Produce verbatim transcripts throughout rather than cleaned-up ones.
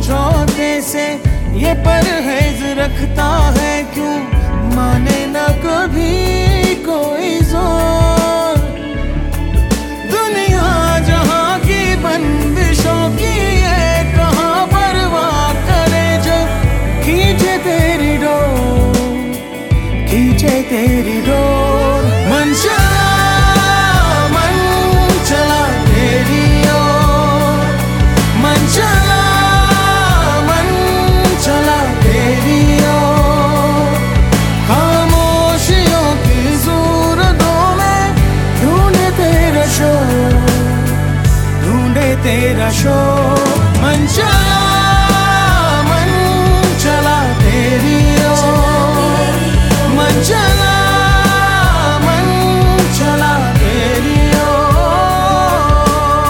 समझौते से ये परहेज रखता है, क्यों माने ना कभी कोई जोर। दुनिया जहां की बंदिशों की है, कहाँ परवाह करे जो खींचे तेरी डोर, खींचे तेरी डोर। मन चला मन चला तेरी ओर, मन चला मन चला तेरी ओर। खामोशियों की सूरतों में ढूंढे तेरा शोर, ढूंढे तेरा शोर। मन चला मन चला तेरी ओर, मन चला मन चला तेरी ओर।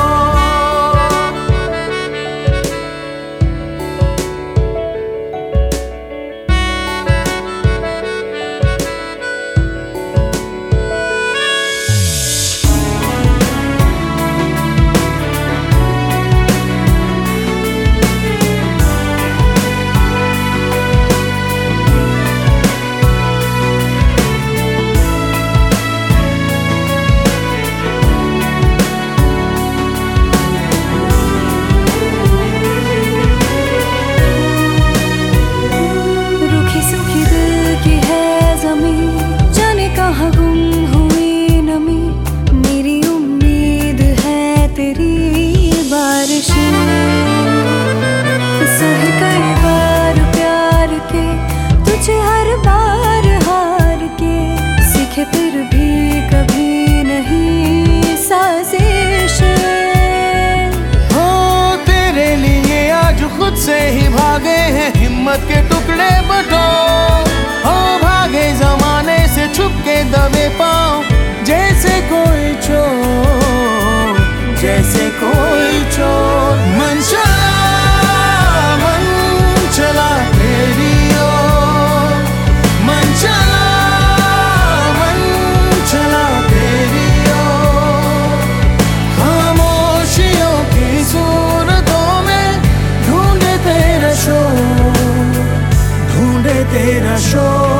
जाने कहाँ गुम हुई नमी, मेरी उम्मीद है तेरी बारिश। सहे कई बार प्यार के तुझे हर बार हार के, सीखे फिर भी कभी नहीं साजिश। हो तेरे लिए आज खुद से ही भागे हैं हिम्मत के टुकड़े बटोर। हो भागे जमाने से छुप के दबे पाँव, जैसे कोई चोर, जैसे कोई चोर। मन चला मन चला तेरी ओर, मन चला मन चला तेरी ओर। खामोशियों की सूरतों में ढूंढे तेरा शोर, ढूंढे तेरा शोर।